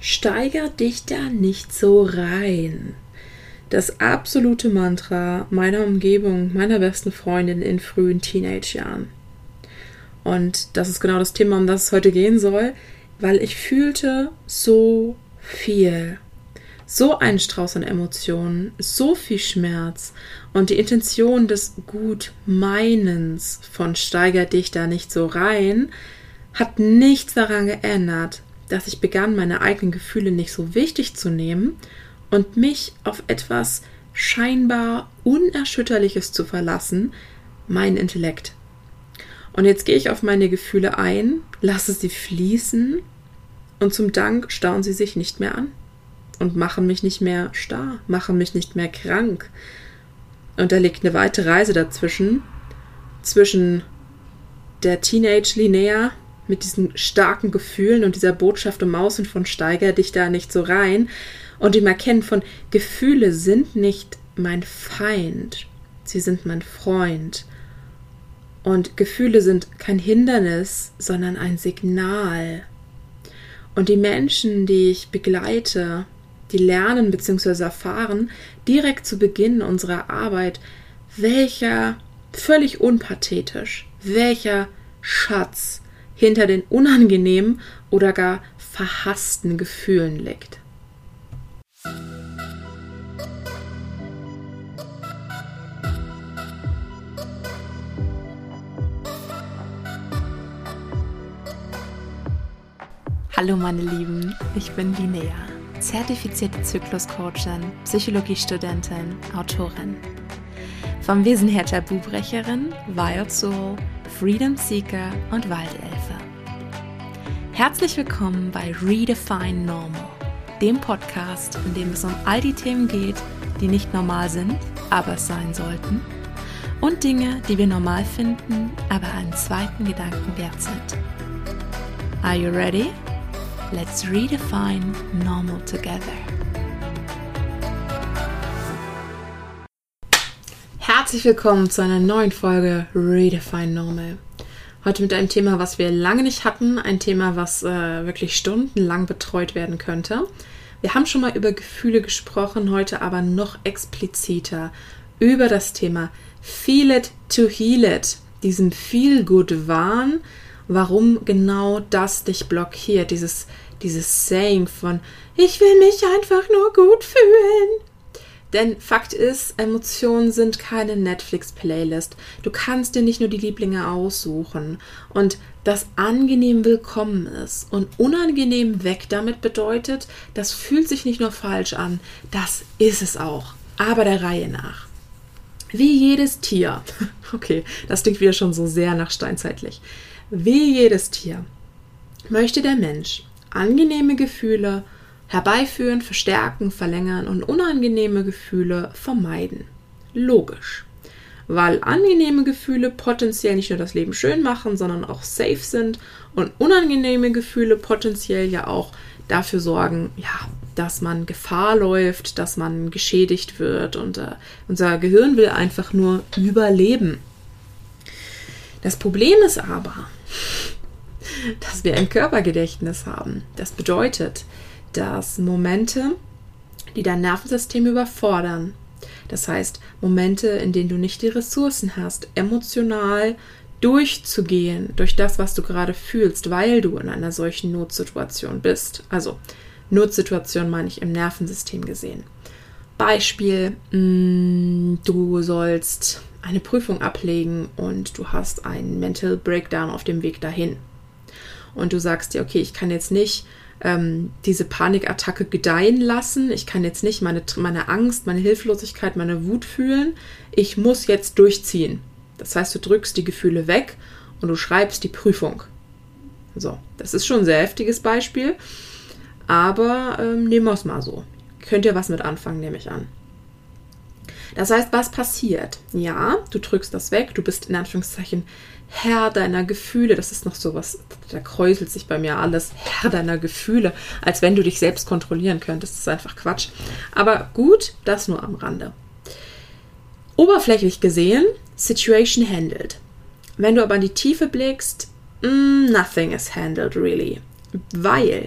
Steiger dich da nicht so rein. Das absolute Mantra meiner Umgebung, meiner besten Freundin in frühen Teenage-Jahren. Und das ist genau das Thema, um das es heute gehen soll, weil ich fühlte so viel. So einen Strauß an Emotionen, so viel Schmerz und die Intention des Gutmeinens von Steiger dich da nicht so rein hat nichts daran geändert, dass ich begann, meine eigenen Gefühle nicht so wichtig zu nehmen und mich auf etwas scheinbar Unerschütterliches zu verlassen, mein Intellekt. Und jetzt gehe ich auf meine Gefühle ein, lasse sie fließen und zum Dank stauen sie sich nicht mehr an und machen mich nicht mehr starr, machen mich nicht mehr krank. Und da liegt eine weite Reise dazwischen, zwischen der Teenage Linnea mit diesen starken Gefühlen und dieser Botschaft um Außen von Steiger dich da nicht so rein und dem Erkennen von Gefühle sind nicht mein Feind, sie sind mein Freund. Und Gefühle sind kein Hindernis, sondern ein Signal. Und die Menschen, die ich begleite, die lernen bzw. erfahren direkt zu Beginn unserer Arbeit, welcher, völlig unpathetisch, welcher Schatz hinter den unangenehmen oder gar verhassten Gefühlen liegt. Hallo meine Lieben, ich bin Linnea, zertifizierte Zykluscoachin, Psychologiestudentin, Autorin. Vom Wesen her Tabubrecherin, Wild Soul, Freedom Seeker und Waldelfe. Herzlich willkommen bei Redefine Normal, dem Podcast, in dem es um all die Themen geht, die nicht normal sind, aber es sein sollten, und Dinge, die wir normal finden, aber einen zweiten Gedanken wert sind. Are you ready? Let's redefine normal together. Herzlich willkommen zu einer neuen Folge Redefine Normal. Heute mit einem Thema, was wir lange nicht hatten, ein Thema, was wirklich stundenlang betreut werden könnte. Wir haben schon mal über Gefühle gesprochen, heute aber noch expliziter über das Thema Feel it to heal it, diesem Feel-Good-Wahn, warum genau das dich blockiert, dieses Saying von ich will mich einfach nur gut fühlen. Denn Fakt ist, Emotionen sind keine Netflix-Playlist. Du kannst dir nicht nur die Lieblinge aussuchen. Und das angenehm willkommen ist und unangenehm weg damit bedeutet, das fühlt sich nicht nur falsch an, das ist es auch. Aber der Reihe nach. Wie jedes Tier, okay, das klingt wieder schon so sehr nach steinzeitlich. Wie jedes Tier möchte der Mensch angenehme Gefühle herbeiführen, verstärken, verlängern und unangenehme Gefühle vermeiden. Logisch. Weil angenehme Gefühle potenziell nicht nur das Leben schön machen, sondern auch safe sind und unangenehme Gefühle potenziell ja auch dafür sorgen, ja, dass man Gefahr läuft, dass man geschädigt wird und unser Gehirn will einfach nur überleben. Das Problem ist aber, dass wir ein Körpergedächtnis haben. Das bedeutet, dass Momente, die dein Nervensystem überfordern, das heißt Momente, in denen du nicht die Ressourcen hast, emotional durchzugehen durch das, was du gerade fühlst, weil du in einer solchen Notsituation bist. Also Notsituation meine ich im Nervensystem gesehen. Beispiel, du sollst eine Prüfung ablegen und du hast einen Mental Breakdown auf dem Weg dahin. Und du sagst dir, okay, ich kann jetzt nicht diese Panikattacke gedeihen lassen. Ich kann jetzt nicht meine Angst, meine Hilflosigkeit, meine Wut fühlen. Ich muss jetzt durchziehen. Das heißt, du drückst die Gefühle weg und du schreibst die Prüfung. So, das ist schon ein sehr heftiges Beispiel. Aber nehmen wir es mal so. Könnt ihr was mit anfangen, nehme ich an. Das heißt, was passiert? Ja, du drückst das weg, du bist in Anführungszeichen Herr deiner Gefühle. Das ist noch sowas, da kräuselt sich bei mir alles. Herr deiner Gefühle, als wenn du dich selbst kontrollieren könntest. Das ist einfach Quatsch. Aber gut, das nur am Rande. Oberflächlich gesehen, Situation handled. Wenn du aber in die Tiefe blickst, nothing is handled really. Weil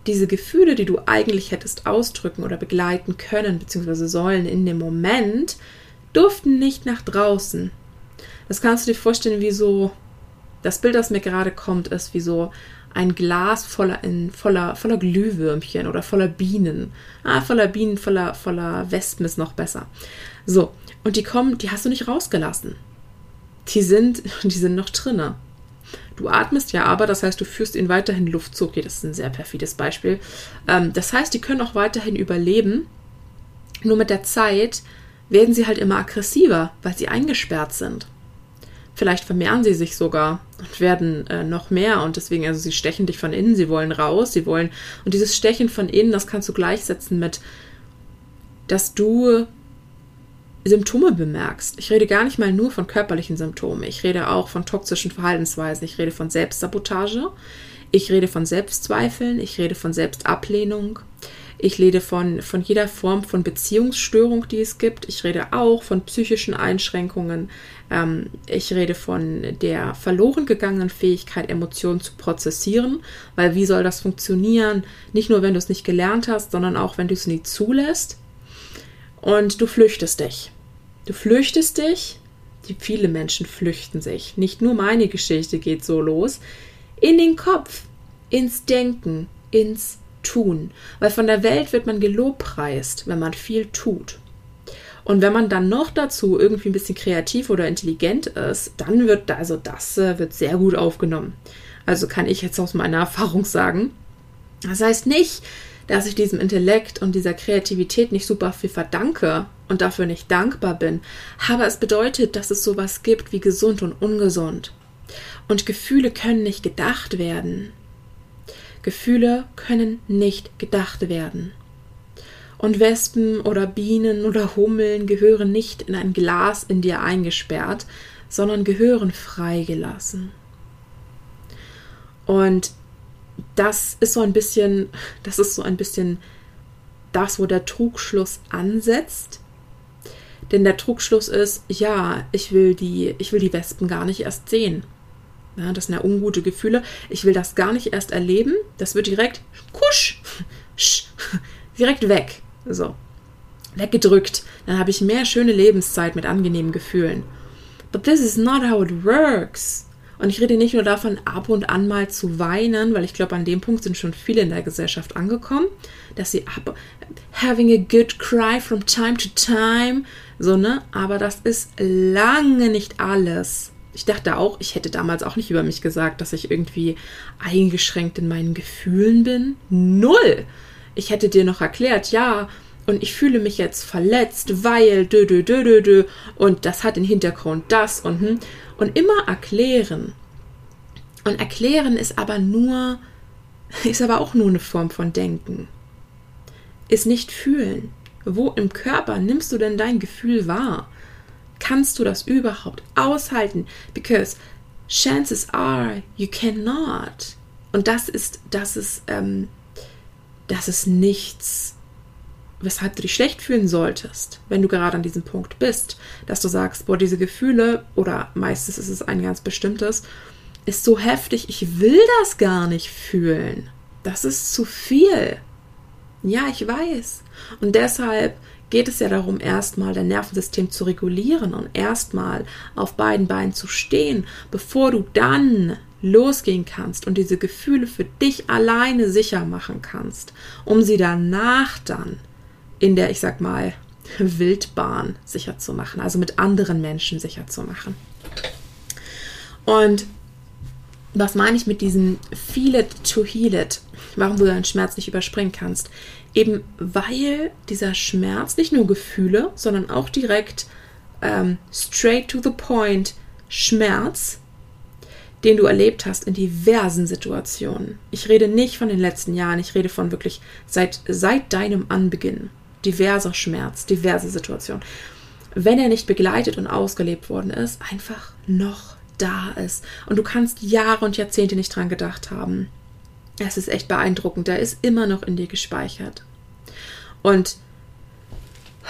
diese Gefühle, die du eigentlich hättest ausdrücken oder begleiten können, beziehungsweise sollen in dem Moment, durften nicht nach draußen. Das kannst du dir vorstellen, wie so, das Bild, das mir gerade kommt, ist wie so ein Glas voller Glühwürmchen oder voller Bienen. Voller Bienen, voller Wespen ist noch besser. So, und die hast du nicht rausgelassen. Die sind noch drinne. Du atmest ja aber, das heißt, du führst ihnen weiterhin Luft zu. Okay, das ist ein sehr perfides Beispiel. Das heißt, die können auch weiterhin überleben. Nur mit der Zeit werden sie halt immer aggressiver, weil sie eingesperrt sind. Vielleicht vermehren sie sich sogar und werden noch mehr und deswegen, also sie stechen dich von innen, sie wollen raus, und dieses Stechen von innen, das kannst du gleichsetzen mit, dass du Symptome bemerkst. Ich rede gar nicht mal nur von körperlichen Symptomen, ich rede auch von toxischen Verhaltensweisen, ich rede von Selbstsabotage, ich rede von Selbstzweifeln, ich rede von Selbstablehnung, ich rede von jeder Form von Beziehungsstörung, die es gibt. Ich rede auch von psychischen Einschränkungen. Ich rede von der verloren gegangenen Fähigkeit, Emotionen zu prozessieren. Weil wie soll das funktionieren? Nicht nur, wenn du es nicht gelernt hast, sondern auch, wenn du es nie zulässt. Und du flüchtest dich. Viele Menschen flüchten sich. Nicht nur meine Geschichte geht so los. In den Kopf, ins Denken, ins Tun, weil von der Welt wird man gelobpreist, wenn man viel tut. Und wenn man dann noch dazu irgendwie ein bisschen kreativ oder intelligent ist, dann wird das wird sehr gut aufgenommen. Also kann ich jetzt aus meiner Erfahrung sagen. Das heißt nicht, dass ich diesem Intellekt und dieser Kreativität nicht super viel verdanke und dafür nicht dankbar bin, aber es bedeutet, dass es sowas gibt wie gesund und ungesund. Und Gefühle können nicht gedacht werden. Gefühle können nicht gedacht werden. Und Wespen oder Bienen oder Hummeln gehören nicht in ein Glas in dir eingesperrt, sondern gehören freigelassen. Und das ist so ein bisschen das, wo der Trugschluss ansetzt. Denn der Trugschluss ist, ja, ich will die Wespen gar nicht erst sehen. Ja, das sind ja ungute Gefühle. Ich will das gar nicht erst erleben. Das wird direkt direkt weg. So. Weggedrückt. Dann habe ich mehr schöne Lebenszeit mit angenehmen Gefühlen. But this is not how it works. Und ich rede nicht nur davon, ab und an mal zu weinen, weil ich glaube, an dem Punkt sind schon viele in der Gesellschaft angekommen, dass sie having a good cry from time to time, so, ne? Aber das ist lange nicht alles. Ich dachte auch, ich hätte damals auch nicht über mich gesagt, dass ich irgendwie eingeschränkt in meinen Gefühlen bin. Null! Ich hätte dir noch erklärt, ja, und ich fühle mich jetzt verletzt, weil und das hat den Hintergrund das und immer erklären. Und erklären ist aber auch nur eine Form von Denken. Ist nicht fühlen. Wo im Körper nimmst du denn dein Gefühl wahr? Kannst du das überhaupt aushalten? Because chances are you cannot. Und das ist nichts, weshalb du dich schlecht fühlen solltest, wenn du gerade an diesem Punkt bist, dass du sagst, boah, diese Gefühle, oder meistens ist es ein ganz bestimmtes, ist so heftig, ich will das gar nicht fühlen. Das ist zu viel. Ja, ich weiß. Und deshalb geht es ja darum, erstmal dein Nervensystem zu regulieren und erstmal auf beiden Beinen zu stehen, bevor du dann losgehen kannst und diese Gefühle für dich alleine sicher machen kannst, um sie danach dann in der, ich sag mal, Wildbahn sicher zu machen, also mit anderen Menschen sicher zu machen. Und was meine ich mit diesem feel it to heal it? Warum du deinen Schmerz nicht überspringen kannst? Eben weil dieser Schmerz nicht nur Gefühle, sondern auch direkt straight to the point Schmerz, den du erlebt hast in diversen Situationen. Ich rede nicht von den letzten Jahren, ich rede von wirklich seit deinem Anbeginn. Diverser Schmerz, diverse Situationen. Wenn er nicht begleitet und ausgelebt worden ist, einfach noch da ist. Und du kannst Jahre und Jahrzehnte nicht dran gedacht haben. Es ist echt beeindruckend. Der ist immer noch in dir gespeichert. Und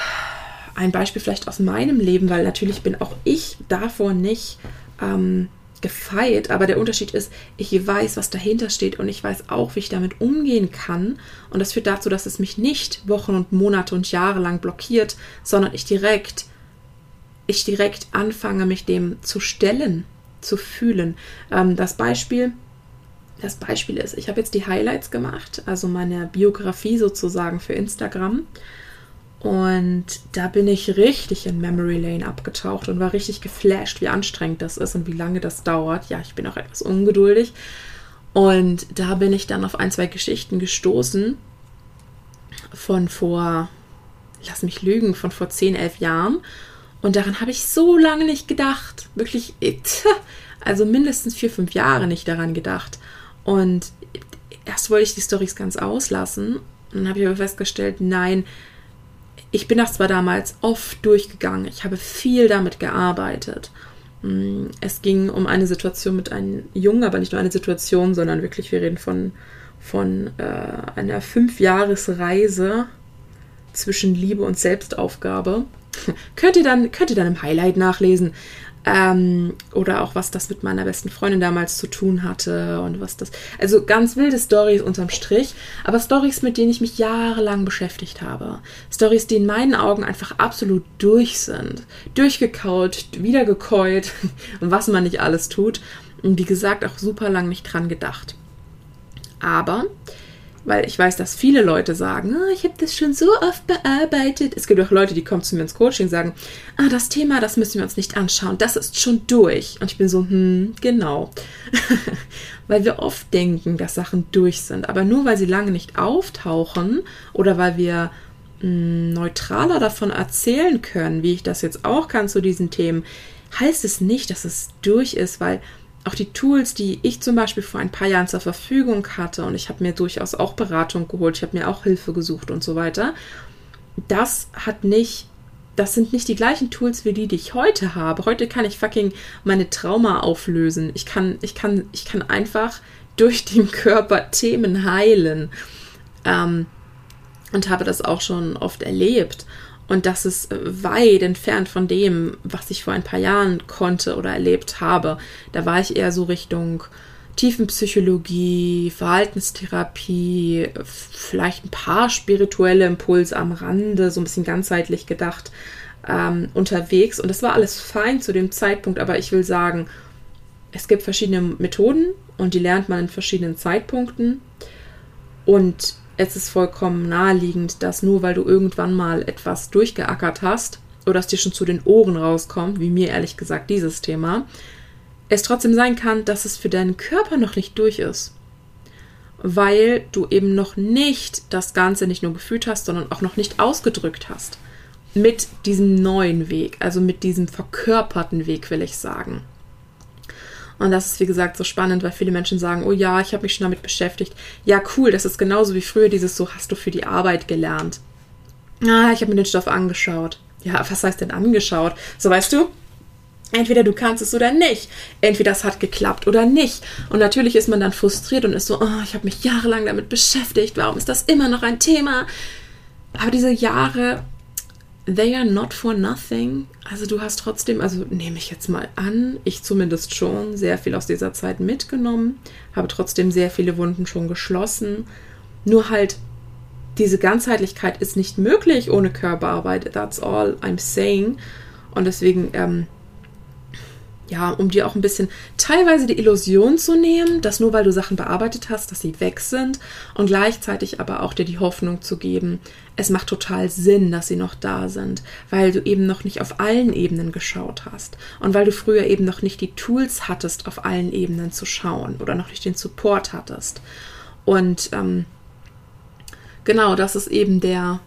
ein Beispiel vielleicht aus meinem Leben, weil natürlich bin auch ich davor nicht gefeit, aber der Unterschied ist, ich weiß, was dahinter steht und ich weiß auch, wie ich damit umgehen kann. Und das führt dazu, dass es mich nicht Wochen und Monate und Jahre lang blockiert, sondern ich direkt anfange, mich dem zu stellen, zu fühlen. Das Beispiel ist, ich habe jetzt die Highlights gemacht, also meine Biografie sozusagen für Instagram. Und da bin ich richtig in Memory Lane abgetaucht und war richtig geflasht, wie anstrengend das ist und wie lange das dauert. Ja, ich bin auch etwas ungeduldig. Und da bin ich dann auf 1, 2 Geschichten gestoßen von vor 10, 11 Jahren. Und daran habe ich so lange nicht gedacht. Wirklich, also mindestens 4, 5 Jahre nicht daran gedacht. Und erst wollte ich die Storys ganz auslassen. Und dann habe ich aber festgestellt, nein, ich bin das zwar damals oft durchgegangen. Ich habe viel damit gearbeitet. Es ging um eine Situation mit einem Jungen, aber nicht nur eine Situation, sondern wirklich, wir reden von einer 5-Jahres-Reise zwischen Liebe und Selbstaufgabe. Könnt ihr dann im Highlight nachlesen. Oder auch, was das mit meiner besten Freundin damals zu tun hatte und was das... Also ganz wilde Storys unterm Strich, aber Storys, mit denen ich mich jahrelang beschäftigt habe. Storys, die in meinen Augen einfach absolut durch sind. Durchgekaut, wieder gekeult und was man nicht alles tut. Und wie gesagt, auch super lang nicht dran gedacht. Aber... weil ich weiß, dass viele Leute sagen, ich habe das schon so oft bearbeitet. Es gibt auch Leute, die kommen zu mir ins Coaching und sagen, das Thema, das müssen wir uns nicht anschauen, das ist schon durch. Und ich bin so, genau. Weil wir oft denken, dass Sachen durch sind. Aber nur weil sie lange nicht auftauchen oder weil wir neutraler davon erzählen können, wie ich das jetzt auch kann zu diesen Themen, heißt es nicht, dass es durch ist, weil auch die Tools, die ich zum Beispiel vor ein paar Jahren zur Verfügung hatte, und ich habe mir durchaus auch Beratung geholt, ich habe mir auch Hilfe gesucht und so weiter, das sind nicht die gleichen Tools wie die ich heute habe. Heute kann ich meine Trauma auflösen. Ich kann einfach durch den Körper Themen heilen. Und habe das auch schon oft erlebt. Und das ist weit entfernt von dem, was ich vor ein paar Jahren konnte oder erlebt habe. Da war ich eher so Richtung Tiefenpsychologie, Verhaltenstherapie, vielleicht ein paar spirituelle Impulse am Rande, so ein bisschen ganzheitlich gedacht, unterwegs. Und das war alles fein zu dem Zeitpunkt, aber ich will sagen, es gibt verschiedene Methoden und die lernt man in verschiedenen Zeitpunkten. Und es ist vollkommen naheliegend, dass nur weil du irgendwann mal etwas durchgeackert hast oder es dir schon zu den Ohren rauskommt, wie mir ehrlich gesagt dieses Thema, es trotzdem sein kann, dass es für deinen Körper noch nicht durch ist. Weil du eben noch nicht das Ganze nicht nur gefühlt hast, sondern auch noch nicht ausgedrückt hast. Mit diesem neuen Weg, also mit diesem verkörperten Weg, will ich sagen. Und das ist, wie gesagt, so spannend, weil viele Menschen sagen, oh ja, ich habe mich schon damit beschäftigt. Ja, cool, das ist genauso wie früher dieses so, hast du für die Arbeit gelernt? Ich habe mir den Stoff angeschaut. Ja, was heißt denn angeschaut? So, weißt du, entweder du kannst es oder nicht. Entweder es hat geklappt oder nicht. Und natürlich ist man dann frustriert und ist so, ich habe mich jahrelang damit beschäftigt. Warum ist das immer noch ein Thema? Aber diese Jahre... they are not for nothing. Also du hast trotzdem, also nehme ich jetzt mal an, ich zumindest schon, sehr viel aus dieser Zeit mitgenommen, habe trotzdem sehr viele Wunden schon geschlossen. Nur halt, diese Ganzheitlichkeit ist nicht möglich ohne Körperarbeit. That's all I'm saying. Und deswegen, um dir auch ein bisschen teilweise die Illusion zu nehmen, dass nur weil du Sachen bearbeitet hast, dass sie weg sind und gleichzeitig aber auch dir die Hoffnung zu geben, es macht total Sinn, dass sie noch da sind, weil du eben noch nicht auf allen Ebenen geschaut hast und weil du früher eben noch nicht die Tools hattest, auf allen Ebenen zu schauen oder noch nicht den Support hattest. Und genau, das ist eben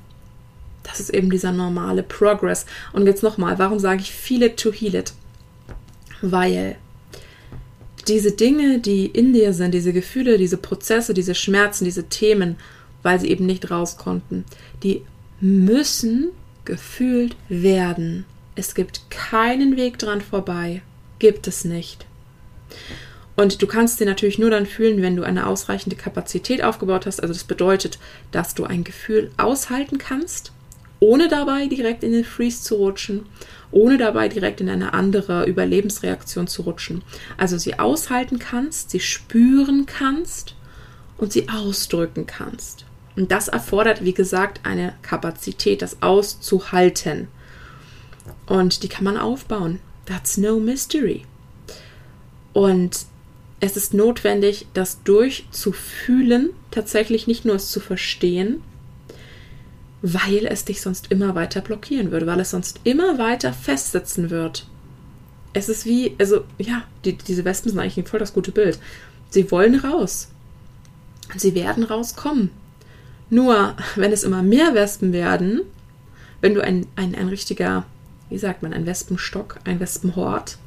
dieser normale Progress. Und jetzt nochmal, warum sage ich feel it to heal it? Weil diese Dinge, die in dir sind, diese Gefühle, diese Prozesse, diese Schmerzen, diese Themen, weil sie eben nicht raus konnten, die müssen gefühlt werden. Es gibt keinen Weg dran vorbei. Gibt es nicht. Und du kannst sie natürlich nur dann fühlen, wenn du eine ausreichende Kapazität aufgebaut hast. Also das bedeutet, dass du ein Gefühl aushalten kannst ohne dabei direkt in den Freeze zu rutschen, ohne dabei direkt in eine andere Überlebensreaktion zu rutschen. Also sie aushalten kannst, sie spüren kannst und sie ausdrücken kannst. Und das erfordert, wie gesagt, eine Kapazität, das auszuhalten. Und die kann man aufbauen. That's no mystery. Und es ist notwendig, das durchzufühlen, tatsächlich nicht nur es zu verstehen, weil es dich sonst immer weiter blockieren würde, weil es sonst immer weiter festsitzen wird. Es ist wie, also ja, diese Wespen sind eigentlich voll das gute Bild. Sie wollen raus. Sie werden rauskommen. Nur, wenn es immer mehr Wespen werden, wenn du ein richtiger, wie sagt man, ein Wespenstock, ein Wespenhort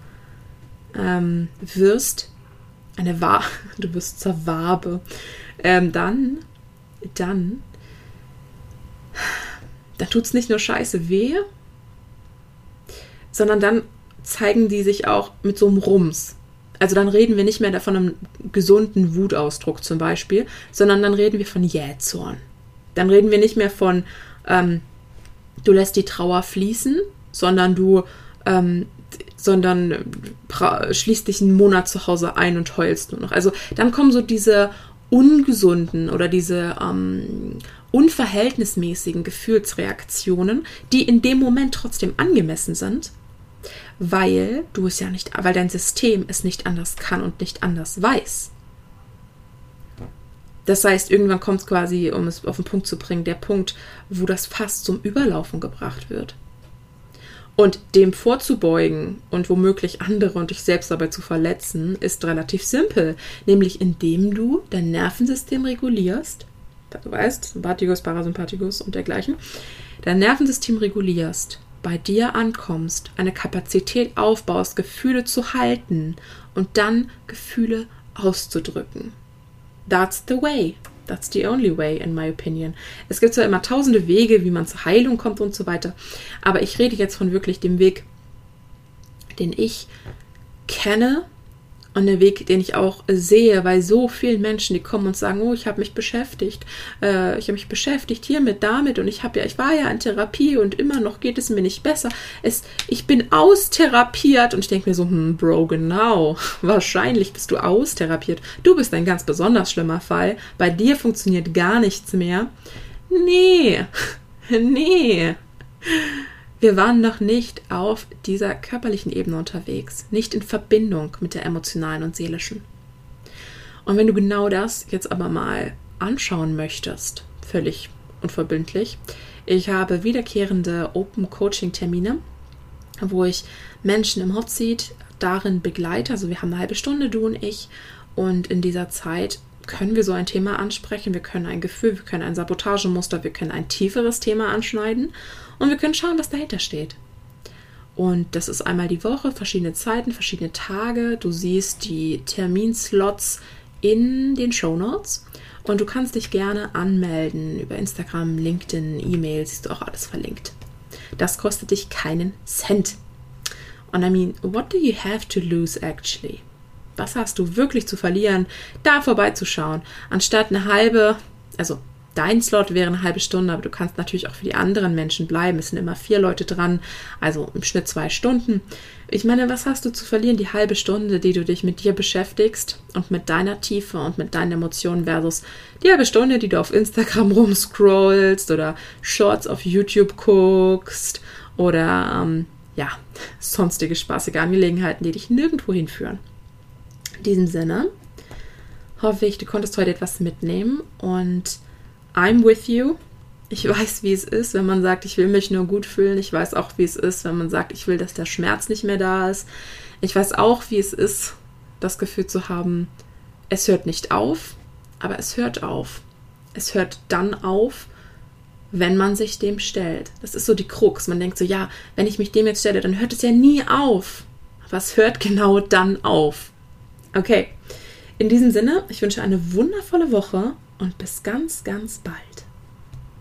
wirst, du wirst zur Wabe, dann tut es nicht nur scheiße weh, sondern dann zeigen die sich auch mit so einem Rums. Also dann reden wir nicht mehr von einem gesunden Wutausdruck zum Beispiel, sondern dann reden wir von Jähzorn. Dann reden wir nicht mehr von, du lässt die Trauer fließen, sondern du schließt dich einen Monat zu Hause ein und heulst nur noch. Also dann kommen so diese ungesunden oder diese unverhältnismäßigen Gefühlsreaktionen, die in dem Moment trotzdem angemessen sind, weil dein System es nicht anders kann und nicht anders weiß. Das heißt, irgendwann kommt es quasi, um es auf den Punkt zu bringen, der Punkt, wo das fast zum Überlaufen gebracht wird. Und dem vorzubeugen und womöglich andere und dich selbst dabei zu verletzen, ist relativ simpel. Nämlich indem du dein Nervensystem regulierst, du weißt, Sympathikus, Parasympathikus und dergleichen, dein Nervensystem regulierst, bei dir ankommst, eine Kapazität aufbaust, Gefühle zu halten und dann Gefühle auszudrücken. That's the way. That's the only way, in my opinion. Es gibt zwar immer tausende Wege, wie man zur Heilung kommt und so weiter, aber ich rede jetzt von wirklich dem Weg, den ich kenne und der Weg, den ich auch sehe, bei so vielen Menschen, die kommen und sagen, oh, ich habe mich beschäftigt hiermit, damit und ich war ja in Therapie und immer noch geht es mir nicht besser. Ich bin austherapiert und ich denke mir so, Bro, genau, wahrscheinlich bist du austherapiert. Du bist ein ganz besonders schlimmer Fall. Bei dir funktioniert gar nichts mehr. Nee. Wir waren noch nicht auf dieser körperlichen Ebene unterwegs, nicht in Verbindung mit der emotionalen und seelischen. Und wenn du genau das jetzt aber mal anschauen möchtest, völlig unverbindlich, ich habe wiederkehrende Open-Coaching-Termine, wo ich Menschen im Hot Seat darin begleite, also wir haben eine halbe Stunde, du und ich, und in dieser Zeit können wir so ein Thema ansprechen, wir können ein Gefühl, wir können ein Sabotagemuster, wir können ein tieferes Thema anschneiden und wir können schauen, was dahinter steht. Und das ist einmal die Woche, verschiedene Zeiten, verschiedene Tage. Du siehst die Terminslots in den Shownotes und du kannst dich gerne anmelden über Instagram, LinkedIn, E-Mail, siehst du auch alles verlinkt. Das kostet dich keinen Cent. Und I mean, what do you have to lose actually? Was hast du wirklich zu verlieren, da vorbeizuschauen, anstatt dein Slot wäre eine halbe Stunde, aber du kannst natürlich auch für die anderen Menschen bleiben. Es sind immer 4 Leute dran, also im Schnitt 2 Stunden. Ich meine, was hast du zu verlieren? Die halbe Stunde, die du dich mit dir beschäftigst und mit deiner Tiefe und mit deinen Emotionen versus die halbe Stunde, die du auf Instagram rumscrollst oder Shorts auf YouTube guckst oder sonstige spaßige Angelegenheiten, die dich nirgendwo hinführen. In diesem Sinne hoffe ich, du konntest heute etwas mitnehmen und I'm with you. Ich weiß, wie es ist, wenn man sagt, ich will mich nur gut fühlen. Ich weiß auch, wie es ist, wenn man sagt, ich will, dass der Schmerz nicht mehr da ist. Ich weiß auch, wie es ist, das Gefühl zu haben, es hört nicht auf, aber es hört auf. Es hört dann auf, wenn man sich dem stellt. Das ist so die Krux. Man denkt so, ja, wenn ich mich dem jetzt stelle, dann hört es ja nie auf. Aber es hört genau dann auf. Okay, in diesem Sinne, ich wünsche eine wundervolle Woche und bis ganz, ganz bald.